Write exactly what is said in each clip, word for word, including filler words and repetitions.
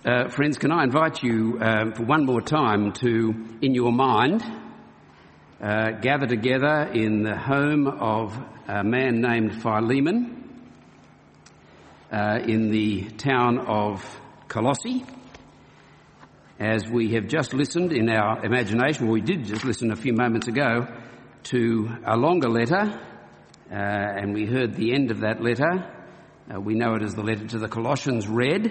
Uh, friends, can I invite you um, for one more time to, in your mind, uh, gather together in the home of a man named Philemon uh, in the town of Colossae, as we have just listened in our imagination, well, we did just listen a few moments ago, to a longer letter, uh, and we heard the end of that letter. Uh, we know it as the letter to the Colossians read,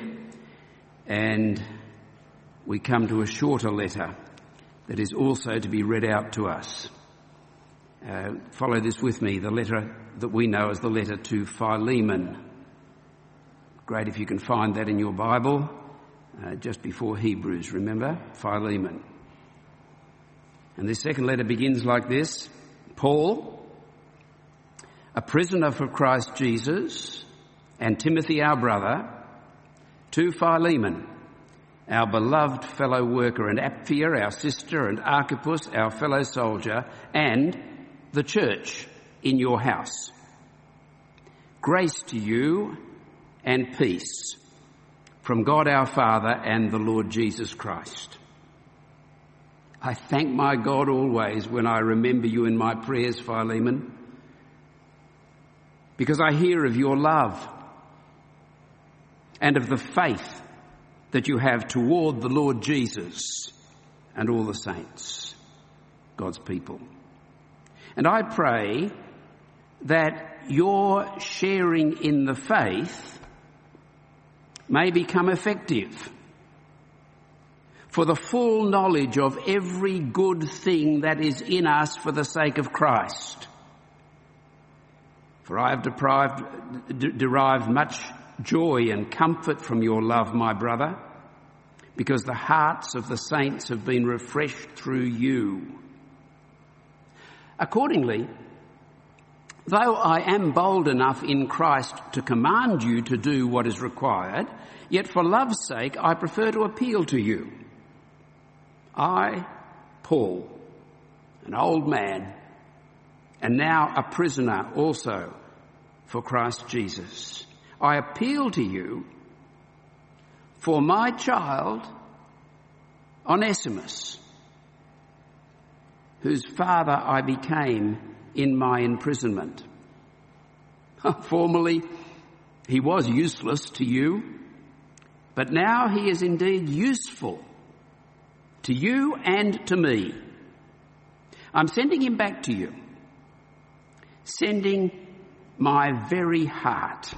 and we come to a shorter letter that is also to be read out to us. Uh, follow this with me, the letter that we know as the letter to Philemon. Great if you can find that in your Bible, uh, just before Hebrews, remember? Philemon. And this second letter begins like this: Paul, a prisoner for Christ Jesus, and Timothy our brother, to Philemon, our beloved fellow worker, and Apphia our sister, and Archippus our fellow soldier, and the church in your house. Grace to you and peace from God our Father and the Lord Jesus Christ. I thank my God always when I remember you in my prayers, Philemon, because I hear of your love and of the faith that you have toward the Lord Jesus and all the saints, God's people. And I pray that your sharing in the faith may become effective for the full knowledge of every good thing that is in us for the sake of Christ. For I have deprived, d- derived much joy and comfort from your love, my brother, because the hearts of the saints have been refreshed through you. Accordingly, though I am bold enough in Christ to command you to do what is required, yet for love's sake I prefer to appeal to you. I, Paul, an old man, and now a prisoner also for Christ Jesus, I appeal to you for my child, Onesimus, whose father I became in my imprisonment. Formerly he was useless to you, but now he is indeed useful to you and to me. I'm sending him back to you, sending my very heart.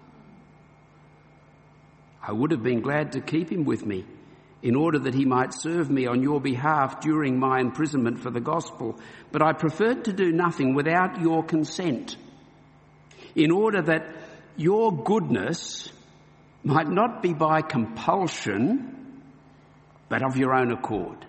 I would have been glad to keep him with me in order that he might serve me on your behalf during my imprisonment for the gospel, but I preferred to do nothing without your consent, in order that your goodness might not be by compulsion, but of your own accord.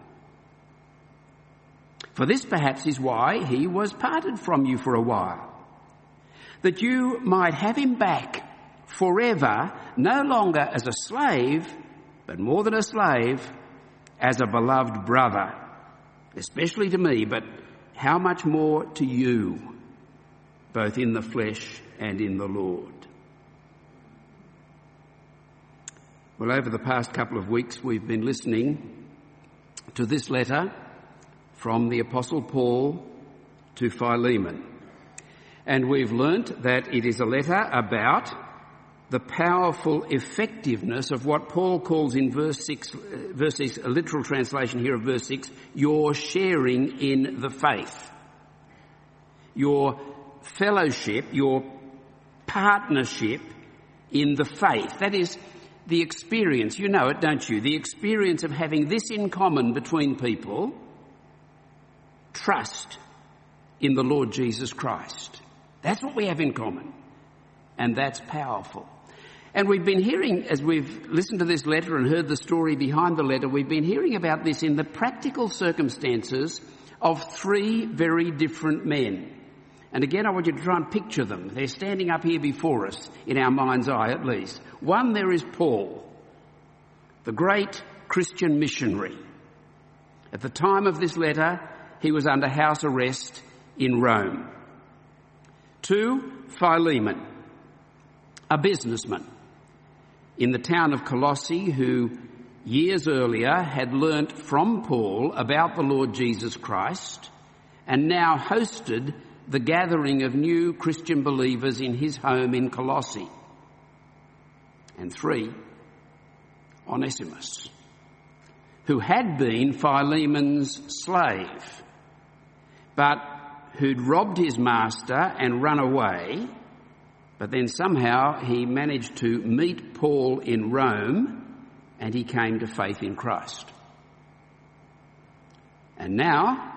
For this perhaps is why he was parted from you for a while, that you might have him back forever, no longer as a slave, but more than a slave, as a beloved brother, especially to me, but how much more to you, both in the flesh and in the Lord. Well, over the past couple of weeks, we've been listening to this letter from the Apostle Paul to Philemon. And we've learnt that it is a letter about the powerful effectiveness of what Paul calls in verse six, uh, verse six, a literal translation here of verse six, your sharing in the faith. Your fellowship, your partnership in the faith. That is the experience, you know it, don't you? The experience of having this in common between people: trust in the Lord Jesus Christ. That's what we have in common. And that's powerful. And we've been hearing, as we've listened to this letter and heard the story behind the letter, we've been hearing about this in the practical circumstances of three very different men. And again, I want you to try and picture them. They're standing up here before us, in our mind's eye at least. One, there is Paul, the great Christian missionary. At the time of this letter, he was under house arrest in Rome. Two, Philemon, a businessman in the town of Colossae who years earlier, had learnt from Paul about the Lord Jesus Christ and now hosted the gathering of new Christian believers in his home in Colossae. And three, Onesimus, who had been Philemon's slave, but who'd robbed his master and run away, but then somehow he managed to meet Paul in Rome and he came to faith in Christ. And now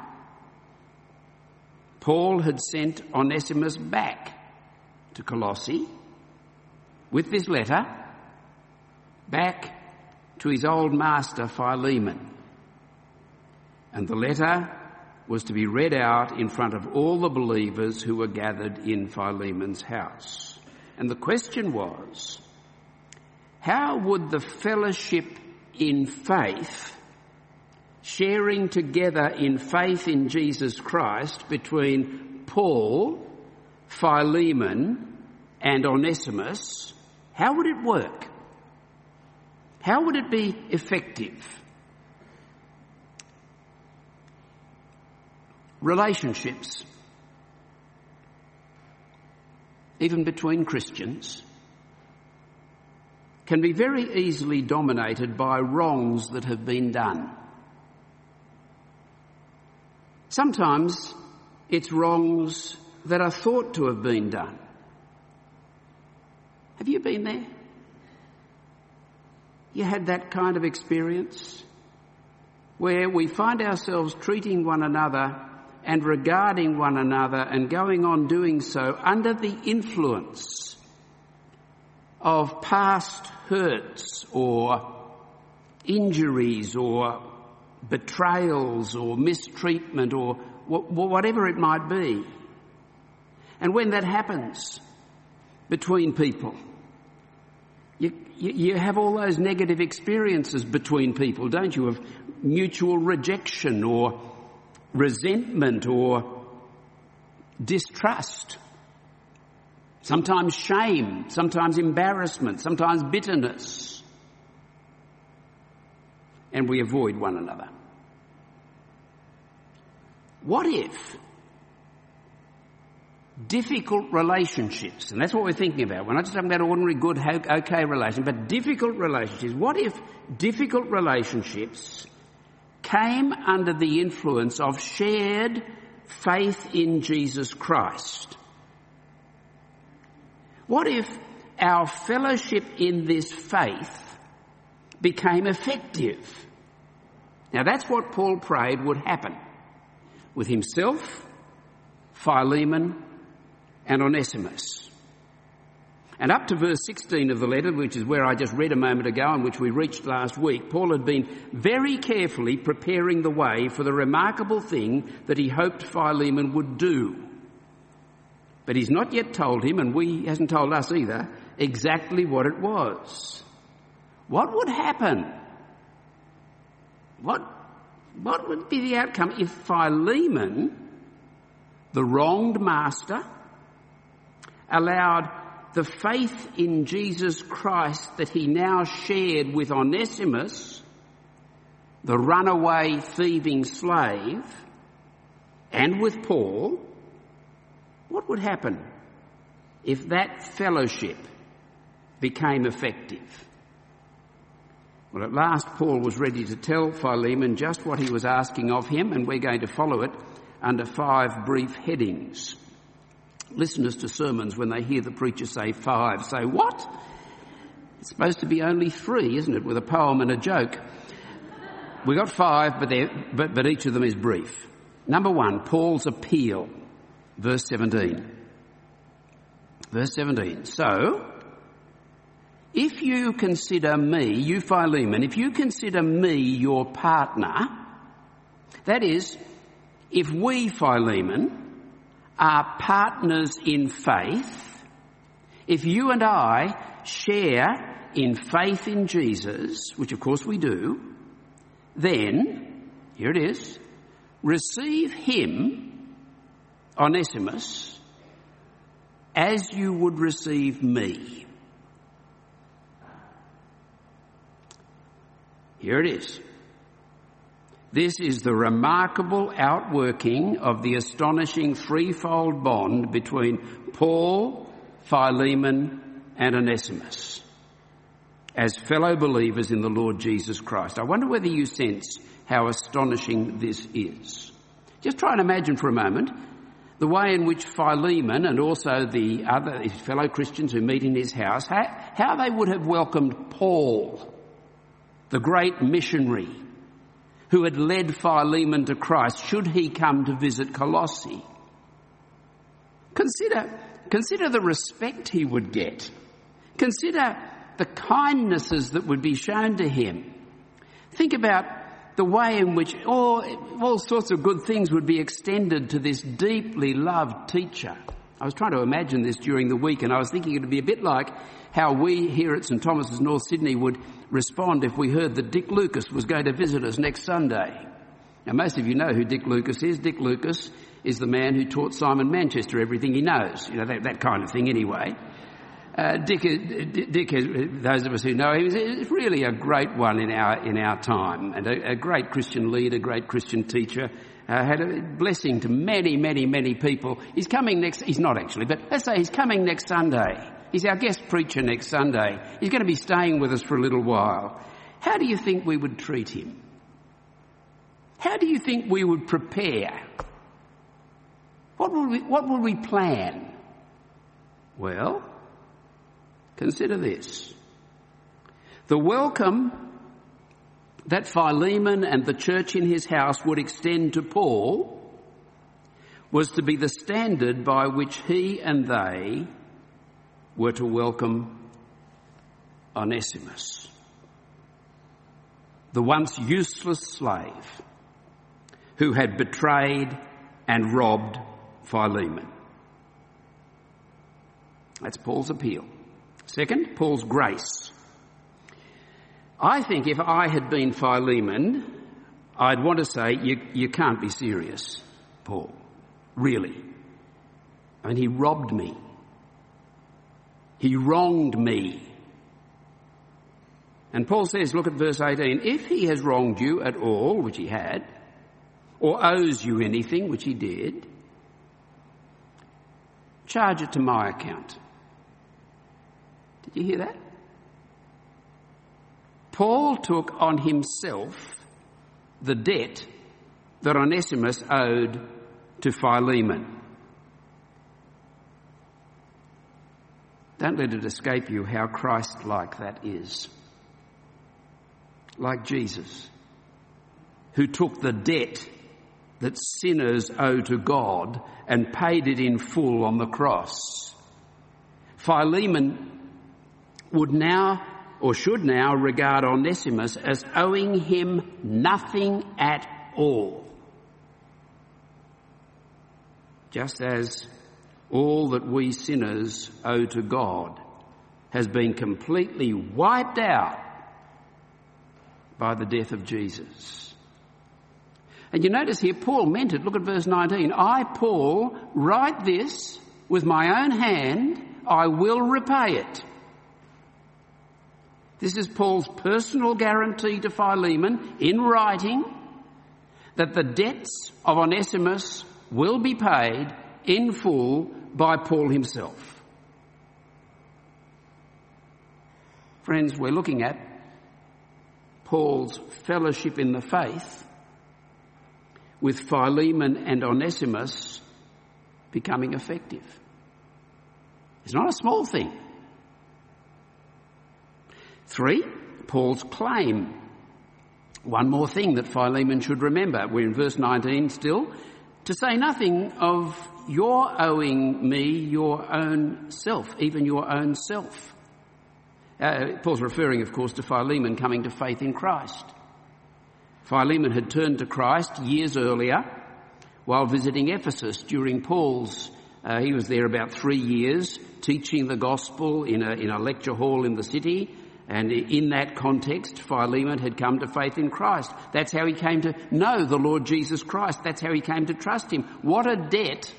Paul had sent Onesimus back to Colossae with this letter back to his old master Philemon. And the letter was to be read out in front of all the believers who were gathered in Philemon's house. And the question was, how would the fellowship in faith, sharing together in faith in Jesus Christ between Paul, Philemon and Onesimus, how would it work? How would it be effective? Relationships, even between Christians, can be very easily dominated by wrongs that have been done. Sometimes it's wrongs that are thought to have been done. Have you been there? You had that kind of experience where we find ourselves treating one another and regarding one another and going on doing so under the influence of past hurts or injuries or betrayals or mistreatment or whatever it might be. And when that happens between people, you, you, you have all those negative experiences between people, don't you, of mutual rejection or resentment or distrust, sometimes shame, sometimes embarrassment, sometimes bitterness, and we avoid one another. What if difficult relationships, and that's what we're thinking about, we're not just talking about ordinary good, okay relationships, but difficult relationships, what if difficult relationships came under the influence of shared faith in Jesus Christ? What if our fellowship in this faith became effective? Now that's what Paul prayed would happen with himself, Philemon and Onesimus. And up to verse sixteen of the letter, which is where I just read a moment ago and which we reached last week, Paul had been very carefully preparing the way for the remarkable thing that he hoped Philemon would do. But he's not yet told him, and we hasn't told us either, exactly what it was. What would happen? What, what would be the outcome if Philemon, the wronged master, allowed the faith in Jesus Christ that he now shared with Onesimus, the runaway thieving slave, and with Paul? What would happen if that fellowship became effective? Well, at last Paul was ready to tell Philemon just what he was asking of him, and we're going to follow it under five brief headings. Listeners to sermons, when they hear the preacher say five, say, what? It's supposed to be only three, isn't it, with a poem and a joke. We got five, but, but, but each of them is brief. Number one, Paul's appeal, verse seventeen. Verse seventeen. So, if you consider me, you Philemon, if you consider me your partner, that is, if we, Philemon, are partners in faith, if you and I share in faith in Jesus, which of course we do, then, here it is, receive him, Onesimus, as you would receive me. Here it is. This is the remarkable outworking of the astonishing threefold bond between Paul, Philemon, and Onesimus as fellow believers in the Lord Jesus Christ. I wonder whether you sense how astonishing this is. Just try and imagine for a moment the way in which Philemon and also the other his fellow Christians who meet in his house, how, how they would have welcomed Paul, the great missionary who had led Philemon to Christ, should he come to visit Colossae. Consider, consider the respect he would get. Consider the kindnesses that would be shown to him. Think about the way in which all, all sorts of good things would be extended to this deeply loved teacher. I was trying to imagine this during the week, and I was thinking it would be a bit like how we here at St Thomas's, North Sydney, would respond if we heard that Dick Lucas was going to visit us next Sunday. Now, most of you know who Dick Lucas is. Dick Lucas is the man who taught Simon Manchester everything he knows, you know, that, that kind of thing anyway. Uh, Dick, Dick, those of us who know him, is really a great one in our in our time, and a, a great Christian leader, great Christian teacher. Uh, had a blessing to many, many, many people. He's coming next. He's not actually, but let's say he's coming next Sunday. He's our guest preacher next Sunday. He's going to be staying with us for a little while. How do you think we would treat him? How do you think we would prepare? What would we, what would we plan? Well, consider this. The welcome that Philemon and the church in his house would extend to Paul was to be the standard by which he and they were to welcome Onesimus, the once useless slave who had betrayed and robbed Philemon. That's Paul's appeal. Second, Paul's grace. I think if I had been Philemon, I'd want to say, you, you can't be serious, Paul. Really. I mean, he robbed me. He wronged me. And Paul says, look at verse eighteen, if he has wronged you at all, which he had, or owes you anything, which he did, charge it to my account. Did you hear that? Paul took on himself the debt that Onesimus owed to Philemon. Don't let it escape you how Christ-like that is. Like Jesus, who took the debt that sinners owe to God and paid it in full on the cross. Philemon would now, or should now, regard Onesimus as owing him nothing at all. Just as all that we sinners owe to God has been completely wiped out by the death of Jesus. And you notice here, Paul meant it. Look at verse nineteen. I, Paul, write this with my own hand. I will repay it. This is Paul's personal guarantee to Philemon in writing that the debts of Onesimus will be paid in full by Paul himself. Friends, we're looking at Paul's fellowship in the faith with Philemon and Onesimus becoming effective. It's not a small thing. Three, Paul's claim. One more thing that Philemon should remember. We're in verse nineteen still. To say nothing of your owing me your own self, even your own self. Uh, Paul's referring, of course, to Philemon coming to faith in Christ. Philemon had turned to Christ years earlier while visiting Ephesus during Paul's, uh, he was there about three years teaching the gospel in a, in a lecture hall in the city. And in that context, Philemon had come to faith in Christ. That's how he came to know the Lord Jesus Christ. That's how he came to trust him. What a debt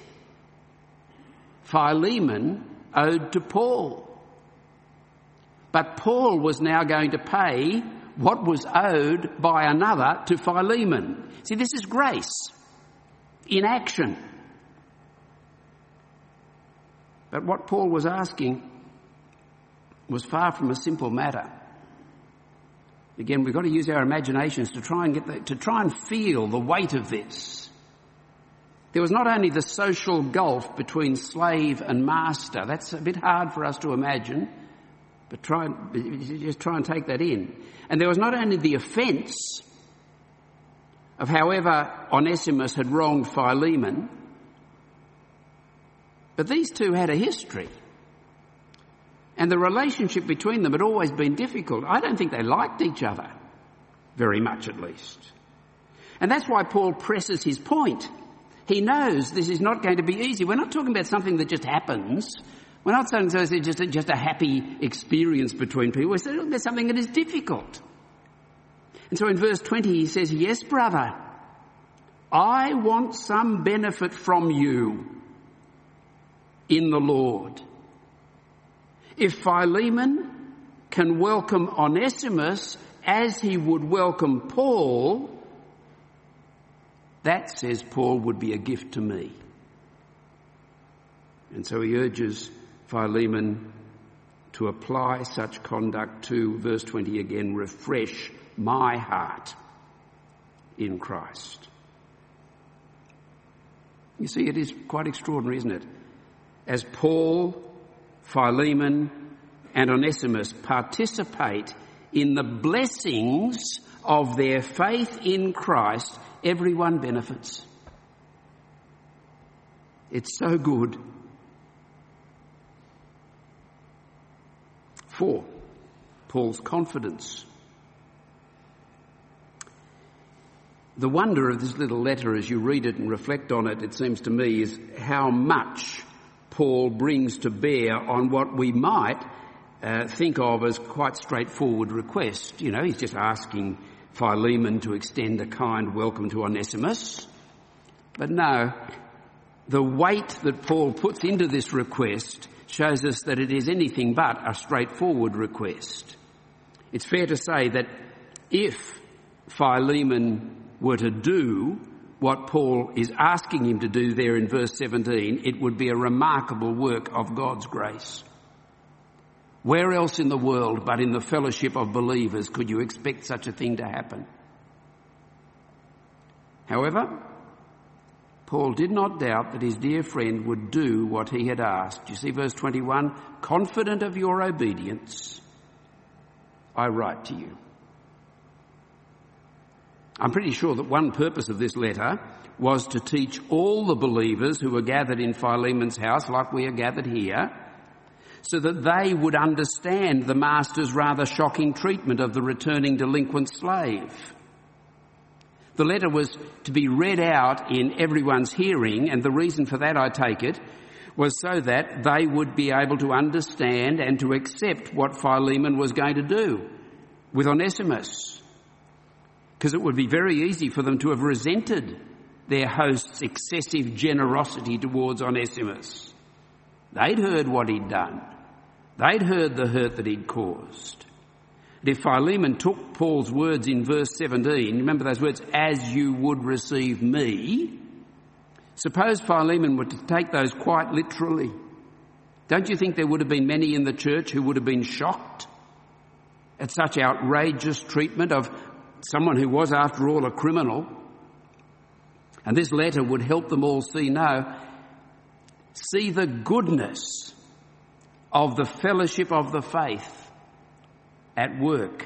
Philemon owed to Paul. But Paul was now going to pay what was owed by another to Philemon. See, this is grace in action. But what Paul was asking was far from a simple matter. Again, we've got to use our imaginations to try and get the, to try and feel the weight of this. There was not only the social gulf between slave and master. That's a bit hard for us to imagine, but try just try and take that in. And there was not only the offence of however Onesimus had wronged Philemon, but these two had a history. And the relationship between them had always been difficult. I don't think they liked each other, very much at least. And that's why Paul presses his point. He knows this is not going to be easy. We're not talking about something that just happens. We're not saying it's just a, just a happy experience between people. We're talking about something that is difficult. And so in verse twenty he says, "Yes, brother, I want some benefit from you in the Lord. If Philemon can welcome Onesimus as he would welcome Paul, that, says Paul, would be a gift to me." And so he urges Philemon to apply such conduct to, verse twenty again, refresh my heart in Christ. You see, it is quite extraordinary, isn't it? As Paul, Philemon and Onesimus participate in the blessings of their faith in Christ, everyone benefits. It's so good. Four, Paul's confidence. The wonder of this little letter as you read it and reflect on it, it seems to me, is how much Paul brings to bear on what we might uh, think of as quite straightforward request. You know, he's just asking Philemon to extend a kind welcome to Onesimus. But no, the weight that Paul puts into this request shows us that it is anything but a straightforward request. It's fair to say that if Philemon were to do what Paul is asking him to do there in verse seventeen, it would be a remarkable work of God's grace. Where else in the world but in the fellowship of believers could you expect such a thing to happen? However, Paul did not doubt that his dear friend would do what he had asked. You see verse twenty-one, "Confident of your obedience, I write to you." I'm pretty sure that one purpose of this letter was to teach all the believers who were gathered in Philemon's house, like we are gathered here, so that they would understand the master's rather shocking treatment of the returning delinquent slave. The letter was to be read out in everyone's hearing, and the reason for that, I take it, was so that they would be able to understand and to accept what Philemon was going to do with Onesimus. Because it would be very easy for them to have resented their host's excessive generosity towards Onesimus. They'd heard what he'd done. They'd heard the hurt that he'd caused. And if Philemon took Paul's words in verse seventeen, remember those words, "as you would receive me," suppose Philemon were to take those quite literally. Don't you think there would have been many in the church who would have been shocked at such outrageous treatment of someone who was, after all, a criminal? And this letter would help them all see, no, see the goodness of the fellowship of the faith at work.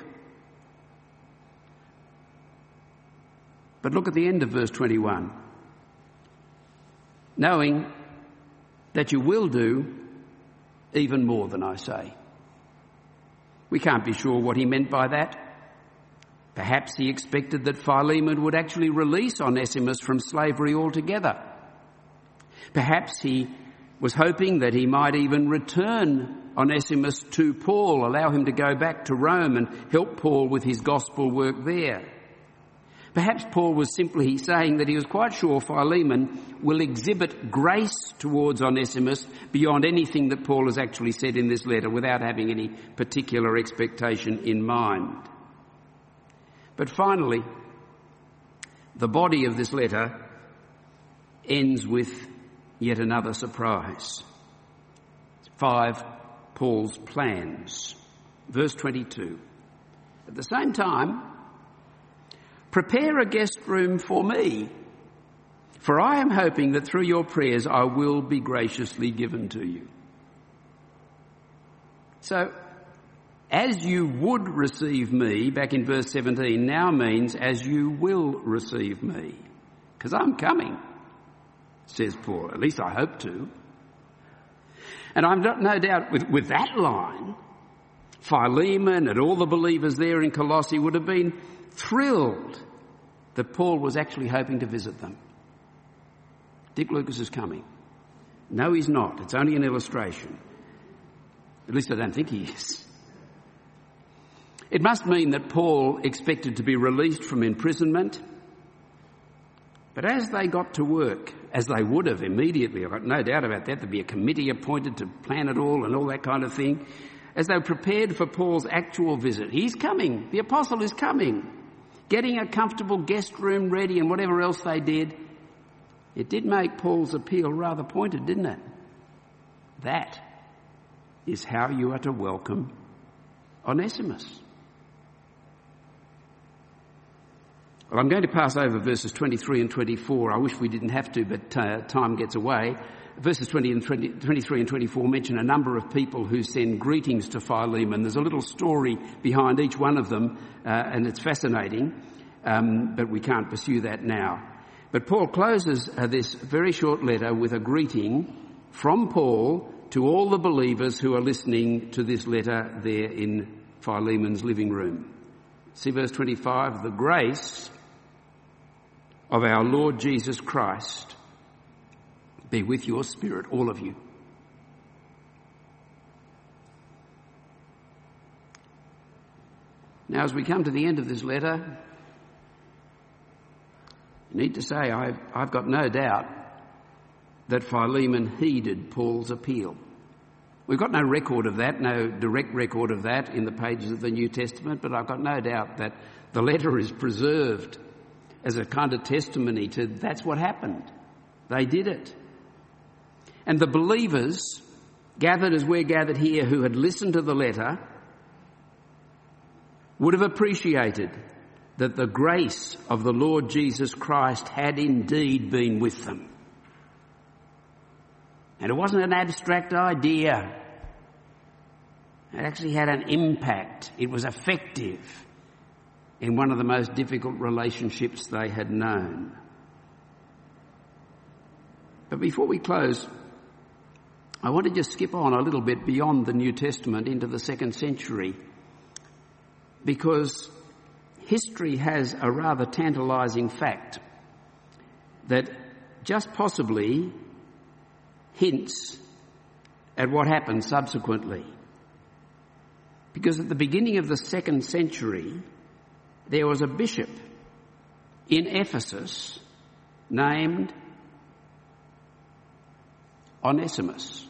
But look at the end of verse twenty-one. "Knowing that you will do even more than I say." We can't be sure what he meant by that. Perhaps he expected that Philemon would actually release Onesimus from slavery altogether. Perhaps he was hoping that he might even return Onesimus to Paul, allow him to go back to Rome and help Paul with his gospel work there. Perhaps Paul was simply saying that he was quite sure Philemon will exhibit grace towards Onesimus beyond anything that Paul has actually said in this letter, without having any particular expectation in mind. But finally, the body of this letter ends with yet another surprise. Five, Paul's plans. Verse twenty-two. At the same time, prepare a guest room for me, for I am hoping that through your prayers I will be graciously given to you. So, as you would receive me, back in verse seventeen, now means as you will receive me. Because I'm coming, says Paul. At least I hope to. And I've got no doubt with, with that line, Philemon and all the believers there in Colossae would have been thrilled that Paul was actually hoping to visit them. Dick Lucas is coming. No, he's not. It's only an illustration. At least I don't think he is. It must mean that Paul expected to be released from imprisonment. But as they got to work, as they would have immediately, I've got no doubt about that, there'd be a committee appointed to plan it all and all that kind of thing. As they were prepared for Paul's actual visit, he's coming, the apostle is coming, getting a comfortable guest room ready and whatever else they did. It did make Paul's appeal rather pointed, didn't it? That is how you are to welcome Onesimus. Well, I'm going to pass over verses twenty-three and twenty-four. I wish we didn't have to, but uh, time gets away. Verses twenty and twenty, twenty-three and twenty-four mention a number of people who send greetings to Philemon. There's a little story behind each one of them, uh, and it's fascinating, um, but we can't pursue that now. But Paul closes uh, this very short letter with a greeting from Paul to all the believers who are listening to this letter there in Philemon's living room. See verse twenty-five, the grace of our Lord Jesus Christ be with your spirit, all of you. Now, as we come to the end of this letter, I need to say I've, I've got no doubt that Philemon heeded Paul's appeal. We've got no record of that, no direct record of that in the pages of the New Testament, but I've got no doubt that the letter is preserved as a kind of testimony to that's what happened. They did it. And the believers gathered as we're gathered here who had listened to the letter would have appreciated that the grace of the Lord Jesus Christ had indeed been with them. And it wasn't an abstract idea. It actually had an impact. It was effective in one of the most difficult relationships they had known. But before we close, I want to just skip on a little bit beyond the New Testament into the second century, because history has a rather tantalising fact that just possibly hints at what happened subsequently. Because at the beginning of the second century, there was a bishop in Ephesus named Onesimus.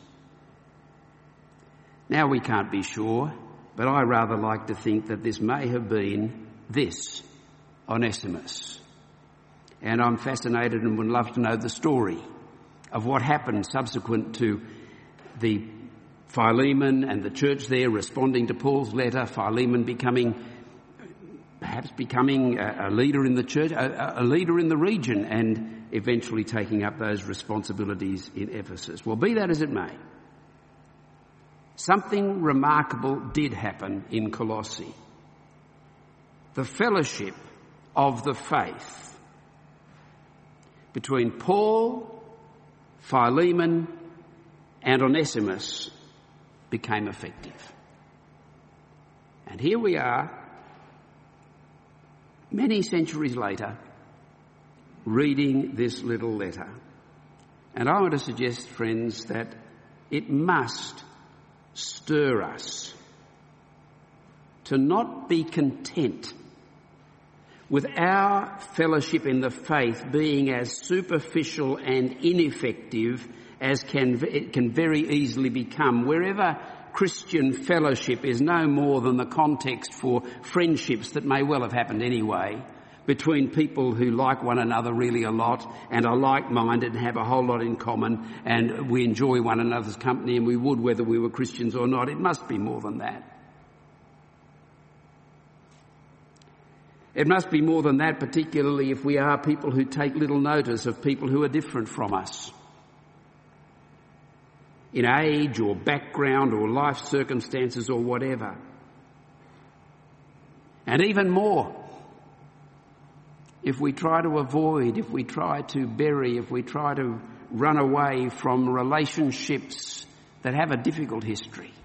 Now, we can't be sure, but I rather like to think that this may have been this Onesimus. And I'm fascinated and would love to know the story of what happened subsequent to the Philemon and the church there responding to Paul's letter, Philemon becoming, perhaps becoming a, a leader in the church, a, a leader in the region, and eventually taking up those responsibilities in Ephesus. Well, be that as it may, something remarkable did happen in Colossae. The fellowship of the faith between Paul, Philemon, and Onesimus became effective. And here we are, many centuries later, reading this little letter. And I want to suggest, friends, that it must stir us to not be content with our fellowship in the faith being as superficial and ineffective as can it can very easily become wherever Christian fellowship is no more than the context for friendships that may well have happened anyway, between people who like one another really a lot and are like-minded and have a whole lot in common, and we enjoy one another's company, and we would whether we were Christians or not. It must be more than that. It must be more than that, particularly if we are people who take little notice of people who are different from us, in age or background or life circumstances or whatever. And even more, if we try to avoid, if we try to bury, if we try to run away from relationships that have a difficult history,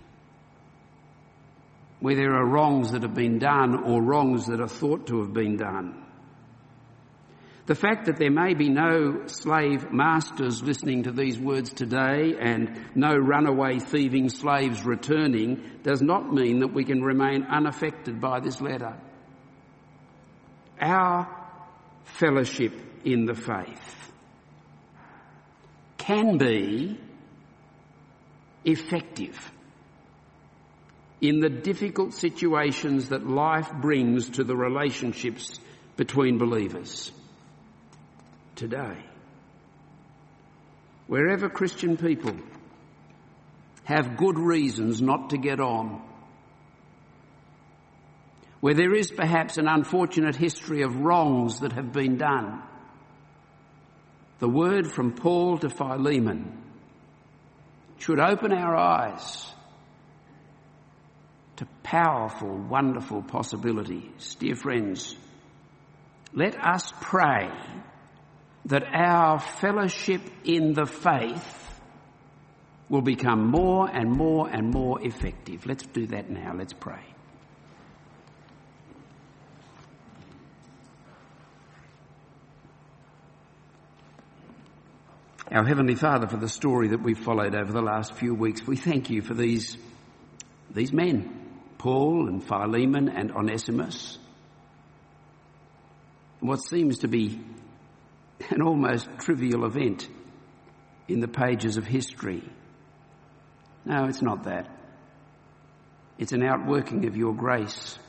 where there are wrongs that have been done or wrongs that are thought to have been done. The fact that there may be no slave masters listening to these words today and no runaway thieving slaves returning does not mean that we can remain unaffected by this letter. Our fellowship in the faith can be effective in the difficult situations that life brings to the relationships between believers. Today, wherever Christian people have good reasons not to get on, where there is perhaps an unfortunate history of wrongs that have been done, the word from Paul to Philemon should open our eyes to powerful, wonderful possibilities. Dear friends, let us pray that our fellowship in the faith will become more and more and more effective. Let's do that now. Let's pray. Our Heavenly Father, for the story that we've followed over the last few weeks, we thank you for these, these men, Paul and Philemon and Onesimus. What seems to be an almost trivial event in the pages of history. No, it's not that. It's an outworking of your grace.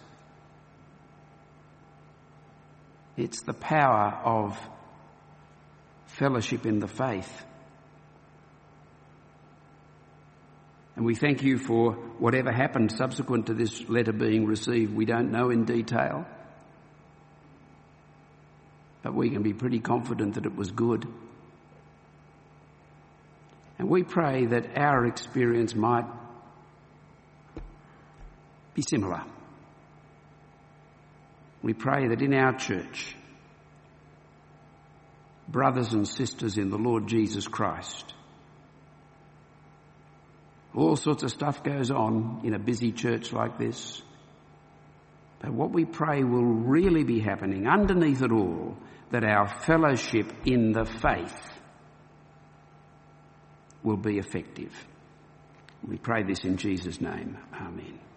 It's the power of fellowship in the faith. And we thank you for whatever happened subsequent to this letter being received. We don't know in detail, but we can be pretty confident that it was good. And we pray that our experience might be similar. We pray that in our church, brothers and sisters in the Lord Jesus Christ, all sorts of stuff goes on in a busy church like this. But what we pray will really be happening underneath it all, that our fellowship in the faith will be effective. We pray this in Jesus' name. Amen.